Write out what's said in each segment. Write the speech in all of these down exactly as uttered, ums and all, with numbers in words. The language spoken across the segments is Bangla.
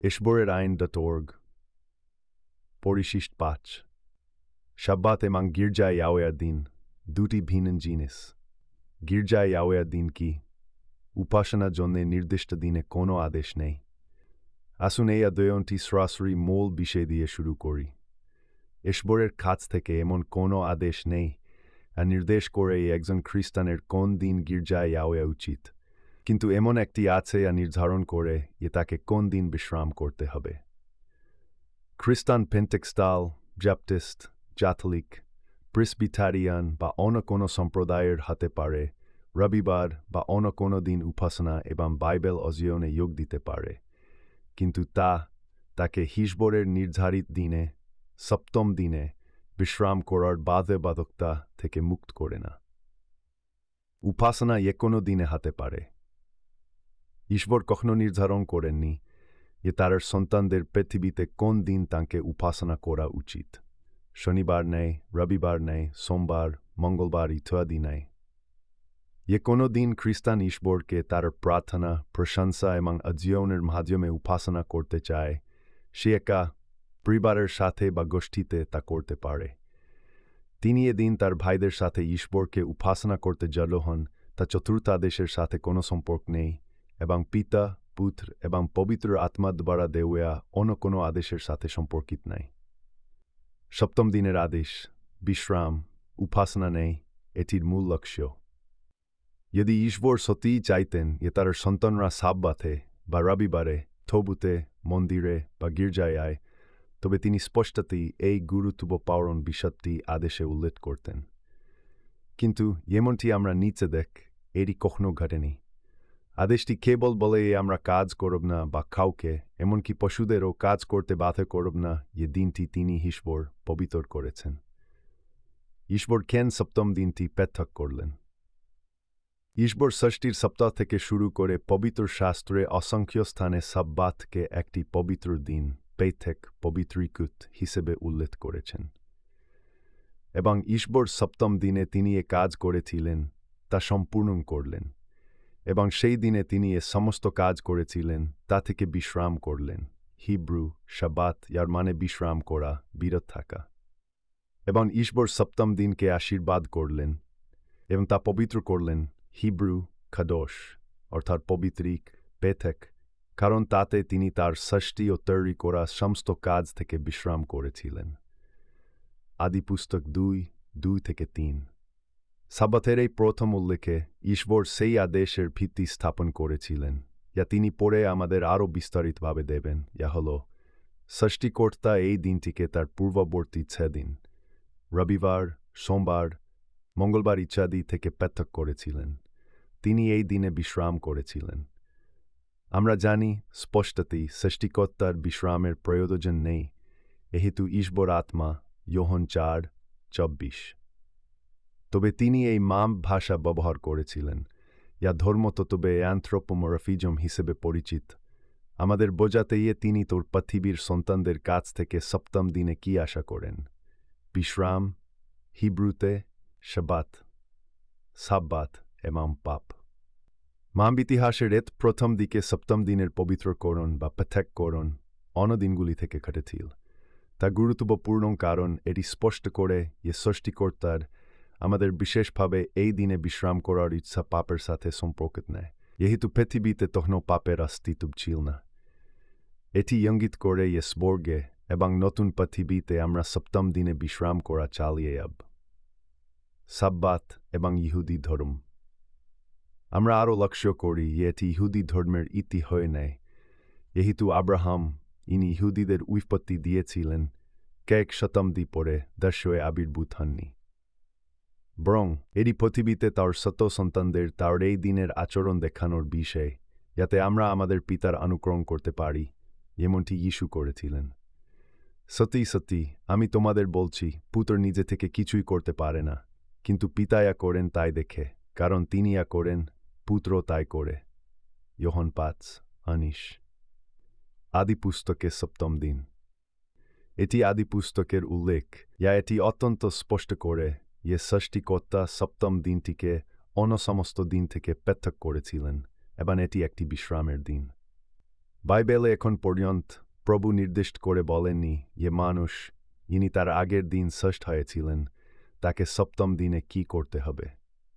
ishborer ein dot org পরিশিষ্ট পাঁচ শাব্বাত এবং গির্জায় ইয়াওয়ের দিন দুটি ভিন্ন জিনিস গির্জায় ইয়াওয়ের দিন কি উপাসনার জন্য নির্দিষ্ট দিনে কোনো আদেশ নেই আসুন এই অধ্যয়নটি সরাসরি মূল বিষয় দিয়ে শুরু করি ঈশ্বরের কাছ থেকে এমন কোনো আদেশ নেই আর নির্দেশ করে একজন খ্রিস্টানের কোন দিন গির্জায় যাওয়া উচিত কিন্তু এমন একটি আছে আর নির্ধারণ করে যে তাকে কোন দিন বিশ্রাম করতে হবে খ্রিস্টান পেন্টেকস্টাল ব্যাপটিস্ট ক্যাথলিক প্রেসবিটারিয়ান বা অন্য কোনো সম্প্রদায়ের হতে পারে রবিবার বা অন্য কোনো দিন উপাসনা এবং বাইবেল অধ্যয়নে যোগ দিতে পারে কিন্তু তা তাকে ঈশ্বরের নির্ধারিত দিনে সপ্তম দিনে বিশ্রাম করার বাধ্যবাধকতা থেকে মুক্ত করে না উপাসনা যে কোনো দিনে হতে পারে ঈশ্বর কখনো নির্ধারণ করেননি যে তার সন্তানদের পৃথিবীতে কোন দিন তাকে উপাসনা করা উচিত শনিবার নেই রবিবার নেই সোমবার মঙ্গলবার ইত্যাদি নেই যে কোনো দিন খ্রিস্টান ঈশ্বরকে তার প্রার্থনা প্রশংসা এবং অধ্যয়নের মাধ্যমে উপাসনা করতে চায় সে একা পরিবারের সাথে বা গোষ্ঠীতে তা করতে পারে তিনি এদিন তার ভাইদের সাথে ঈশ্বরকে উপাসনা করতে জড়ো হন তা চতুর্থাদেশের সাথে কোনো সম্পর্ক নেই এবং পিতা পুত্র এবং পবিত্র আত্মা দ্বারা দেওয়া অন্য কোনো আদেশের সাথে সম্পর্কিত নাই সপ্তম দিনের আদেশ বিশ্রাম উপাসনা নেই এটির মূল লক্ষ্য যদি ঈশ্বর সত্যিই চাইতেন যে তার সন্তানরা সাব্বাতে বা রবিবারে থবুতে মন্দিরে বা গির্জায় আয় তবে তিনি স্পষ্টতই এই গুরুত্বপূর্ণ বিষয়টি আদেশে উল্লেখ করতেন কিন্তু এমনটি আমরা নিচে দেখ এটি কখনো ঘটেনি আদেশটি কেবল বলে আমরা কাজ করব না বা কাউকে এমনকি পশুদেরও কাজ করতে বাধা করব না যে দিনটি তিনি ঈশ্বর পবিত্র করেছেন ঈশ্বর কেন সপ্তম দিনটি পৃথক করলেন ঈশ্বর ষষ্ঠীর সপ্তাহ থেকে শুরু করে পবিত্র শাস্ত্রে অসংখ্য স্থানে সাব্বাতকে একটি পবিত্র দিন পৃথক পবিত্রীকৃত হিসেবে উল্লেখ করেছেন এবং ঈশ্বর সপ্তম দিনে তিনি এ কাজ করেছিলেন তা সম্পূর্ণ করলেন এবং সেই দিনে তিনি এ সমস্ত কাজ করেছিলেন তা থেকে বিশ্রাম করলেন হিব্রু শাব্বাত যার মানে বিশ্রাম করা বিরত থাকা এবং ঈশ্বর সপ্তম দিনকে আশীর্বাদ করলেন এবং তা পবিত্র করলেন হিব্রু কাদোশ অর্থাৎ পবিত্রিক পৃথক কারণ তাতে তিনি তার ষষ্ঠী ও তৈরি করা সমস্ত কাজ থেকে বিশ্রাম করেছিলেন আদিপুস্তক দুই দুই থেকে তিন সাব্বাতের এই প্রথম উল্লেখে ঈশ্বর সেই আদেশের ভিত্তি স্থাপন করেছিলেন যা তিনি পরে আমাদের আরও বিস্তারিতভাবে দেবেন যা হল ষষ্ঠীকর্তা এই দিনটিকে তার পূর্ববর্তী ছদিন রবিবার সোমবার মঙ্গলবার ইত্যাদি থেকে পৃথক করেছিলেন তিনি এই দিনে বিশ্রাম করেছিলেন আমরা জানি স্পষ্টতই সৃষ্টিকর্তার বিশ্রামের প্রয়োজন নেই এহেতু ঈশ্বর আত্মা যোহন চার চব্বিশ তবে তিনি এই মাম ভাষা ব্যবহার করেছিলেন যা ধর্মতত্ত্বে অ্যানথ্রোপোমরফিজম হিসেবে পরিচিত আমাদের বোঝাতে গিয়ে তিনি তোর পৃথিবীর সন্তানদের কাছ থেকে সপ্তম দিনে কি আশা করেন বিশ্রাম হিব্রুতে শাব্বাত সাব্বাত এবং পাপ মাম ইতিহাসের এত প্রথম দিকে সপ্তম দিনের পবিত্রকরণ বা পৃথককরণ অন্য দিনগুলি থেকে ঘটেছিল তা গুরুত্বপূর্ণ কারণ এটি স্পষ্ট করে যে সৃষ্টিকর্তার আমাদের বিশেষভাবে এই দিনে বিশ্রাম করার ইচ্ছা পাপের সাথে সম্পর্কিত নয় যেহেতু পৃথিবীতে তখনও পাপের অস্তিত্ব ছিল না এটি ইঙ্গিত করে যে স্বর্গে এবং নতুন পৃথিবীতে আমরা সপ্তম দিনে বিশ্রাম করা চালিয়ে যাব সাব্বাত এবং ইহুদি ধর্ম আমরা আরও লক্ষ্য করি যে এটি ইহুদি ধর্মের ইতি হয়ে নেয় যেহেতু আব্রাহাম ইনি ইহুদিদের উৎপত্তি দিয়েছিলেন কয়েক শতাব্দী পরে দর্শয়ে আবির্ভূত হননি বরং এটি পৃথিবীতে তার শত সন্তানদের তার এই দিনের আচরণ দেখানোর বিষয় যাতে আমরা আমাদের পিতার অনুকরণ করতে পারি এমনটি যিশু করেছিলেন সত্যি সত্যি আমি তোমাদের বলছি পুত্র নিজে থেকে কিছুই করতে পারে না কিন্তু পিতা ইয়া করেন তাই দেখে কারণ তিনি ইয়া করেন পুত্র তাই করে যোহন পাঁচ উনিশ আদিপুস্তকে সপ্তম দিন এটি আদিপুস্তকের উল্লেখ যা এটি অত্যন্ত স্পষ্ট করে যে সৃষ্টিকর্তা সপ্তম দিনটিকে অন্য সমস্ত দিন থেকে পৃথক করেছিলেন এবং এটি একটি বিশ্রামের দিন বাইবেলে এখন পর্যন্ত প্রভু নির্দিষ্ট করে বলেননি যে মানুষ যিনি তার আগের দিন ষষ্ঠ হয়েছিলেন তাকে সপ্তম দিনে কি করতে হবে।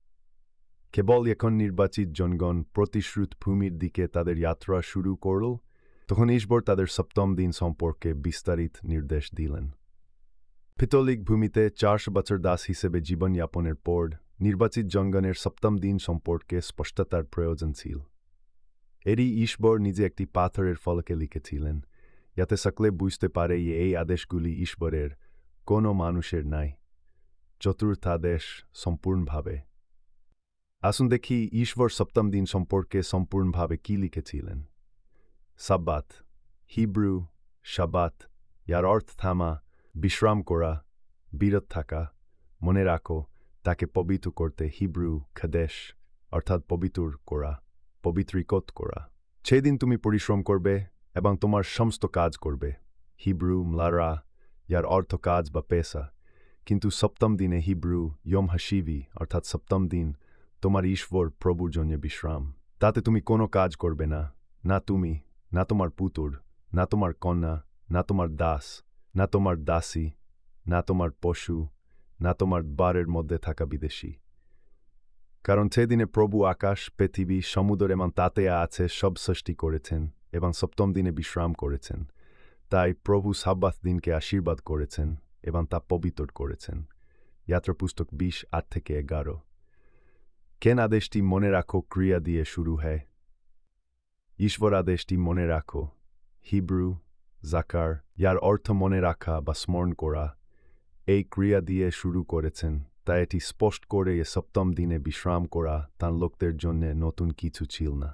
কেবল এখন নির্বাচিত জনগণ প্রতিশ্রুত ভূমির দিকে তাদের যাত্রা শুরু করল, তখন ঈশ্বর তাদের সপ্তম দিন সম্পর্কে বিস্তারিত নির্দেশ দিলেন। পিতলিক ভূমিতে চারশো বছর দাস হিসেবে জীবনযাপনের পর নির্বাচিত জনগণের সপ্তম দিন সম্পর্কে স্পষ্টতার প্রয়োজন ছিল। এরই ঈশ্বর নিজে একটি পাথরের ফলকে লিখেছিলেন, যাতে সকলে বুঝতে পারে যে এই আদেশগুলি ঈশ্বরের, কোনো মানুষের নাই। চতুর্থাদেশ সম্পূর্ণভাবে। আসুন দেখি ঈশ্বর সপ্তম দিন সম্পর্কে সম্পূর্ণভাবে কি লিখেছিলেন। সাব্বাত, হিব্রু শাবাত, যার অর্থ থামা, বিশ্রাম করা, বিরত থাকা। মনে রাখো, তাকে পবিত্র করতে হিব্রু খাদেশ অর্থাৎ পবিত্র করা, পবিত্রিকত করা। সেদিন তুমি পরিশ্রম করবে এবং তোমার সমস্ত কাজ করবে, হিব্রু মলারা, যার অর্থ কাজ বা পেশা। কিন্তু সপ্তম দিনে হিব্রু ইয়ম হাসিভি অর্থাৎ সপ্তম দিন তোমার ঈশ্বর প্রভুর জন্য বিশ্রাম। তাতে তুমি কোনো কাজ করবে না, না তুমি, না তোমার পুত্র, না তোমার কন্যা, না তোমার দাস, না তোমার দাসী, না তোমার পশু, না তোমার বাড়ির মধ্যে থাকা বিদেশী। কারণ সেদিনে প্রভু আকাশ, পৃথিবী, সমুদ্র এবং তাতে আছে সব সৃষ্টি করেছেন এবং সপ্তম দিনে বিশ্রাম করেছেন। তাই প্রভু সাব্বাত দিনকে আশীর্বাদ করেছেন এবং তা পবিত্র করেছেন। যাত্রা পুস্তক বিশ আট থেকে এগারো। কেন আদেশটি মনে রাখো ক্রিয়া দিয়ে শুরু হয়? ঈশ্বর আদেশটি মনে রাখো, হিব্রু জাকার, যার অর্থ মনে রাখা বা স্মরণ করা, এই ক্রিয়া দিয়ে শুরু করেছেন। তাই এটি স্পষ্ট করে এ সপ্তম দিনে বিশ্রাম করা তার লোকদের জন্য নতুন কিছু ছিল না।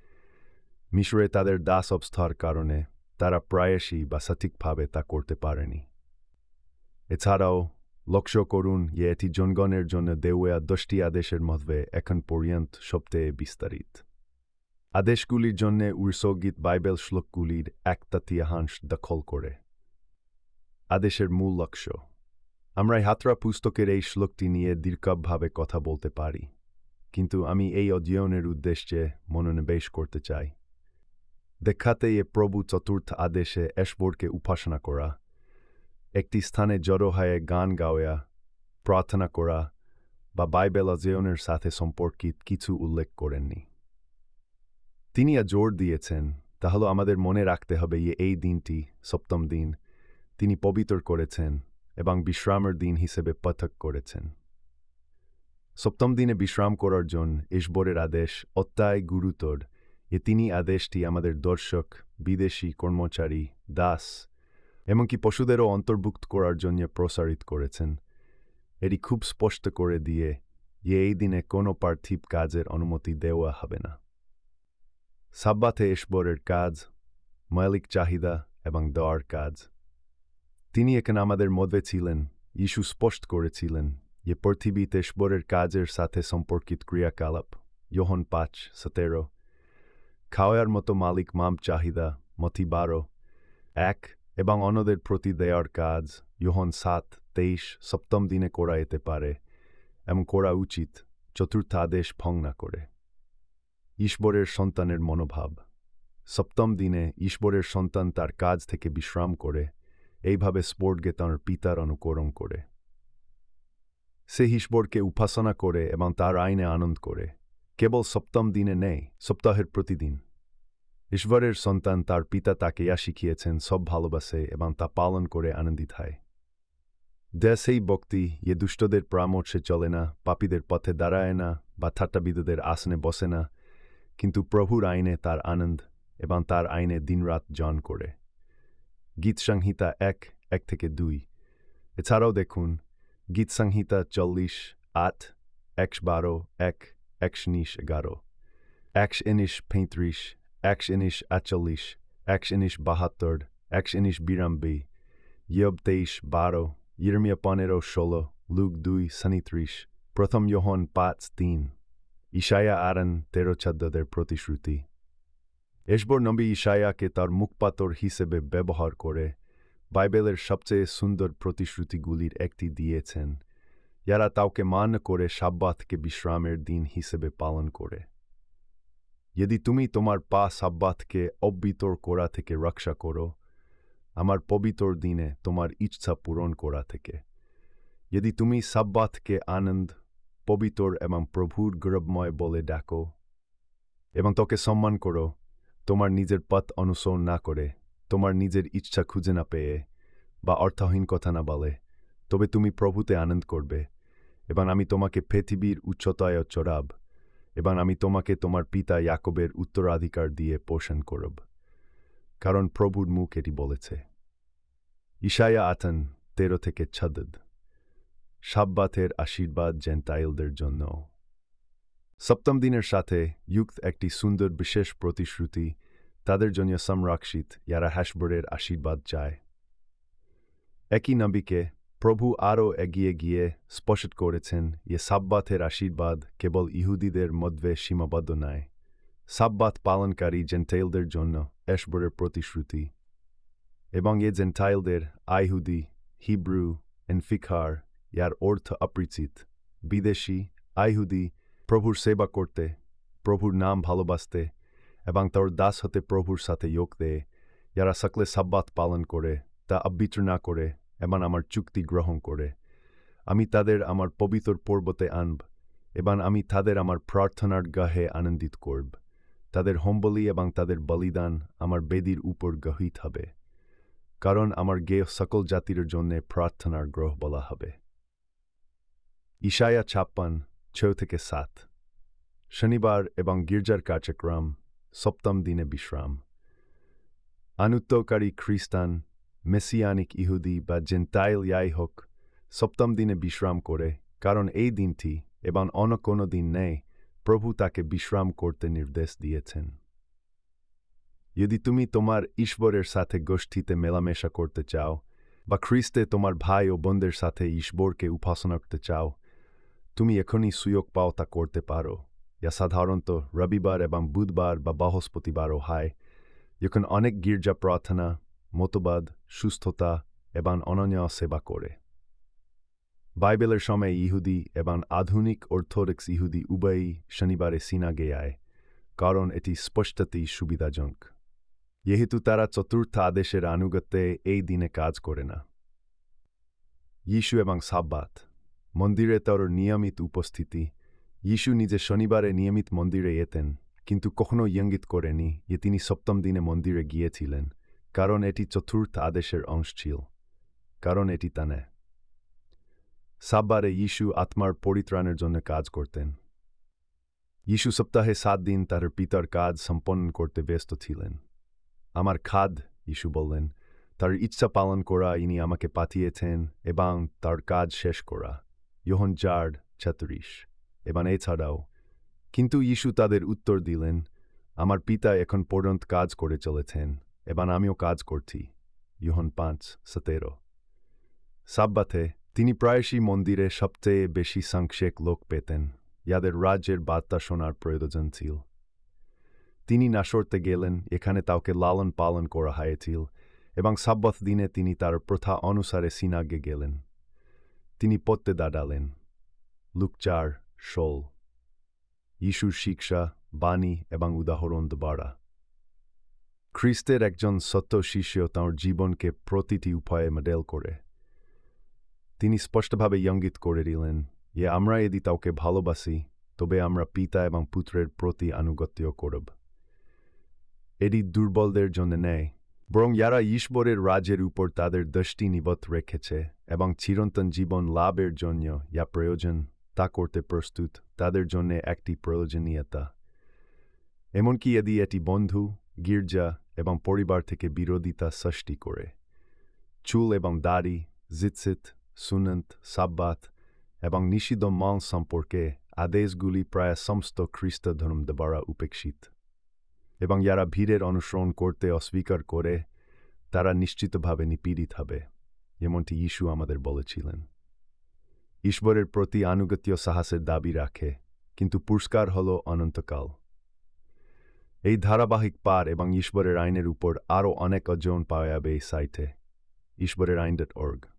মিশরে তাদের দাস অবস্থার কারণে তারা প্রায়শই বা সঠিকভাবে তা করতে পারেনি। এছাড়াও লক্ষ্য করুন যে এটি জনগণের জন্য দেওয়া দশটি আদেশের মধ্যে এখন পর্যন্ত সবচেয়ে বিস্তারিত। আদেশগুলির জন্য উৎসর্গিত বাইবেল শ্লোকগুলির এক তৃতীয়াংশ দখল করে। আদেশের মূল লক্ষ্য। আমরা যাত্রা পুস্তকের এই শ্লোকটি নিয়ে দীর্ঘভাবে কথা বলতে পারি, কিন্তু আমি এই অধ্যয়নের উদ্দেশ্যে মনোনিবেশ করতে চাই। দেখাতে এ প্রভু চতুর্থ আদেশে ঈশ্বরকে উপাসনা করা, একটি স্থানে জড়ো হয়ে গান গাওয়া, প্রার্থনা করা বা বাইবেল অধ্যয়নের সাথে সম্পর্কিত কিছু উল্লেখ করেননি। তিনি আ জোর দিয়েছেন, তাহলে আমাদের মনে রাখতে হবে যে এই দিনটি, সপ্তম দিন, তিনি পবিত্র করেছেন এবং বিশ্রামের দিন হিসেবে পৃথক করেছেন। সপ্তম দিনে বিশ্রাম করার জন্য ঈশ্বরের আদেশ অত্যয় গুরুতর যে তিনি আদেশটি আমাদের দর্শক, বিদেশি কর্মচারী, দাস এমনকি পশুদেরও অন্তর্ভুক্ত করার জন্য প্রসারিত করেছেন। এটি খুব স্পষ্ট করে দিয়ে যে এই দিনে কোনো পার্থিব কাজের অনুমতি দেওয়া হবে না। সাব্বাতে ঈশ্বরের কাজ, মৌলিক চাহিদা এবং দেওয়ার কাজ। তিনি এখানে আমাদের মধ্যে ছিলেন। যিশু স্পষ্ট করেছিলেন যে পৃথিবীতে ঈশ্বরের কাজের সাথে সম্পর্কিত ক্রিয়াকলাপ, যোহন পাঁচ সতেরো, খাওয়ার মতো মালিক মাম চাহিদা, মথি বারো, এক এবং অন্যদের প্রতি দেওয়ার কাজ, যোহন সাত তেইশ, সপ্তম দিনে করা যেতে পারে এবং করা উচিত, চতুর্থ আদেশ ভঙ্গ না করে। ঈশ্বরের সন্তানের মনোভাব। সপ্তম দিনে ঈশ্বরের সন্তান তার কাজ থেকে বিশ্রাম করে, এইভাবে স্পর্গে তাঁর পিতার অনুকরণ করে। সে ঈশ্বরকে উপাসনা করে এবং তার আইনে আনন্দ করে, কেবল সপ্তম দিনে নেই, সপ্তাহের প্রতিদিন। ঈশ্বরের সন্তান তার পিতা তাকে ইয়া শিখিয়েছেন সব ভালোবাসে এবং তা পালন করে আনন্দিত হয়। দেশ এই ভক্তি যে দুষ্টদের পরামর্শে চলে না, পাপীদের পথে দাঁড়ায় না বা ঠাট্টাবিদদের আসনে বসে না, কিন্তু প্রভুর আইনে তার আনন্দ এবং তার আইনে দিনরাত জন করে। গীত সংহিতা এক এক থেকে দুই। এছাড়াও দেখুন গীত সংহিতা চল্লিশ আট, একশ বারো এক, একশ নিশ এগারো, একশ এনিশ পঁয়ত্রিশ, একশ এনিশ আটচল্লিশ, একশ এনিশ বাহাত্তর, একশ এনিশ বিরানব্বই, ইয়ব তেইশ বারো, ইরমিয়া পনেরো ষোলো, লুক দুই সাঁত্রিশ, প্রথম যোহন পাঁচ তিন, ইশায়া আরন তেরো চোদ্দদের প্রতিশ্রুতি। ঈশ্বর নবী ইশায়াকে তার মুখপাত্র হিসেবে ব্যবহার করে বাইবেলের সবচেয়ে সুন্দর প্রতিশ্রুতিগুলির একটি দিয়েছেন, যারা তাকে মান্য করে সাব্বাতকে বিশ্রামের দিন হিসেবে পালন করে। যদি তুমি তোমার পা সাব্বাতকে অবিতর করা থেকে রক্ষা করো, আমার পবিত্র দিনে তোমার ইচ্ছা পূরণ করা থেকে। যদি তুমি সাব্বাতকে আনন্দ, পবিত্র এবং প্রভুর গৌরবময় বলে ডাকো এবং তোকে সম্মান করো, তোমার নিজের পথ অনুসরণ না করে, তোমার নিজের ইচ্ছা খুঁজে না পেয়ে বা অর্থহীন কথা না বলে, তবে তুমি প্রভুতে আনন্দ করবে এবং আমি তোমাকে পৃথিবীর উচ্চতায় চড়াব এবং আমি তোমাকে তোমার পিতা ইয়াকবের উত্তরাধিকার দিয়ে পোষণ করব, কারণ প্রভুর মুখ এটি বলেছে। ইশায়া আটান তেরো থেকে চোদ্দ। সাব্বাতের আশীর্বাদ জেন্টাইলদের জন্য। সপ্তম দিনের সাথে যুক্ত একটি সুন্দর বিশেষ প্রতিশ্রুতি তাদের জন্য সংরক্ষিত, যারা হাসবরের আশীর্বাদ চায়। একই নবীকে প্রভু আরও এগিয়ে গিয়ে স্পষ্ট করেছেন যে সাব্বাতের আশীর্বাদ কেবল ইহুদিদের মধ্যে সীমাবদ্ধ নয়। সাব্বাত পালনকারী জেন্টাইলদের জন্য এশবরের প্রতিশ্রুতি, এবং এ জেন্টাইলদের আইহুদি, হিব্রু, এনফিকার, ইয়ার অর্থ অপরিচিত, বিদেশি, আইহুদি, প্রভুর সেবা করতে, প্রভুর নাম ভালোবাসতে এবং তার দাস হতে প্রভুর সাথে যোগ দেয়, যারা সকলে সাব্বাত পালন করে, তা অবিত্র না করে এবং আমার চুক্তি গ্রহণ করে। আমি তাদের আমার পবিত্র পর্বতে আনব এবং আমি তাদের আমার প্রার্থনার গাহে আনন্দিত করব। তাদের হোমবলি এবং তাদের বলিদান আমার বেদির উপর গহিত হবে, কারণ আমার গেয় সকল জাতির জন্য প্রার্থনার গ্রহ বলা হবে। ইশায়া ছাপ্পান ছয় থেকে সাত। শনিবার এবং গির্জার কার্যক্রম। সপ্তম দিনে বিশ্রাম। আনুত্যকারী খ্রিস্টান, মেসিয়ানিক ইহুদি বা জেন্টাইল যাই হোক, সপ্তম দিনে বিশ্রাম করে, কারণ এই দিনটি এবং অন্য কোনো দিন নেই প্রভু তাকে বিশ্রাম করতে নির্দেশ দিয়েছেন। যদি তুমি তোমার ঈশ্বরের সাথে গোষ্ঠীতে মেলামেশা করতে চাও বা খ্রিস্টে তোমার ভাই ও বোনদের সাথে ঈশ্বরকে উপাসনা করতে চাও, তুমি এখনই সুযোগ পাও তা করতে পারো, যা সাধারণত রবিবার এবং বুধবার বা বৃহস্পতিবারও হয়, যখন অনেক গির্জা প্রার্থনা, মতবাদ, সুস্থতা এবং অনন্য সেবা করে। বাইবেলের সময় ইহুদি এবং আধুনিক অর্থোডক্স ইহুদি উভয়ই শনিবারে সিনাগে যায়, কারণ এটি স্পষ্টতই সুবিধাজনক, যেহেতু তারা চতুর্থ আদেশের আনুগত্যে এই দিনে কাজ করে না। যিশু এবং সাব্বাত। মন্দিরে তার নিয়মিত উপস্থিতি। যিশু নিজে শনিবারে নিয়মিত মন্দিরে যেতেন, কিন্তু কখনো ইঙ্গিত করেনি যে তিনি সপ্তম দিনে মন্দিরে গিয়েছিলেন, কারণ এটি চতুর্থ আদেশের অংশ ছিল, কারণ এটি তা নয়। সাব্বারে যিশু আত্মার পরিত্রাণের জন্য কাজ করতেন। যিশু সপ্তাহে সাত দিন তার পিতার কাজ সম্পন্ন করতে ব্যস্ত ছিলেন। আমার খাদ, যিশু বললেন, তার ইচ্ছা পালন করা ইনি আমাকে পাঠিয়েছেন এবং তার কাজ শেষ করা। ইয়োহান চার ছত্রিশ। এবং এছাড়াও, কিন্তু যিশু তাদের উত্তর দিলেন, আমার পিতা এখন পর্যন্ত কাজ করে চলেছেন এবং আমিও কাজ করছি। ইয়োহান পাঁচ সতেরো। সাব্বাতে তিনি প্রায়শই মন্দিরে সবচেয়ে বেশি সংখ্যক লোক পেতেন, যাদের রাজ্যের বার্তা শোনার প্রয়োজন ছিল। তিনি নাসরতে গেলেন, এখানে তাকে লালন পালন করা হয়েছিল, এবং সাব্বাত দিনে তিনি তার প্রথা অনুসারে সিনাগে গেলেন। তিনি পড়তে দাঁড়ালেন। লুক চার ষোল। যিশুর শিক্ষা, বাণী এবং উদাহরণ দ্বারা খ্রিস্টের একজন সত্য শিষ্য তাঁর জীবনকে প্রতিটি উপায়ে মডেল করে। তিনি স্পষ্টভাবে ইঙ্গিত করে দিলেন যে আমরা যদি তাকে ভালোবাসি, তবে আমরা পিতা এবং পুত্রের প্রতি আনুগত্য করব। এটি দুর্বলদের জন্য নেই, বরং যারা ঈশ্বরের রাজ্যের উপর তাদের দৃষ্টি নিবদ্ধ রেখেছে এবং চিরন্তন জীবন লাভের জন্য যা প্রয়োজন তা করতে প্রস্তুত, তাদের জন্য একটি প্রয়োজনীয়তা। এমনকি যদি এটি বন্ধু, গির্জা এবং পরিবার থেকে বিরোধিতা সৃষ্টি করে। চুল এবং দাড়ি, জিতসিত, সুন্নত, সাব্বাত এবং নিষিদ্ধ মাল সম্পর্কে আদেশগুলি প্রায় সমস্ত খ্রিস্ট ধর্ম দ্বারা উপেক্ষিত, এবং যারা ভিড়ের অনুসরণ করতে অস্বীকার করে তারা নিশ্চিতভাবে নিপীড়িত হবে, যেমনটি যিশু আমাদের বলেছিলেন। ঈশ্বরের প্রতি আনুগত্য সাহসের দাবি রাখে, কিন্তু পুরস্কার হল অনন্তকাল। এই ধারাবাহিক পার এবং ঈশ্বরের আইনের উপর আরও অনেক অধ্যয়ন পাওয়া যাবে এই সাইটে, ঈশ্বরের আইন ডট অর্গ।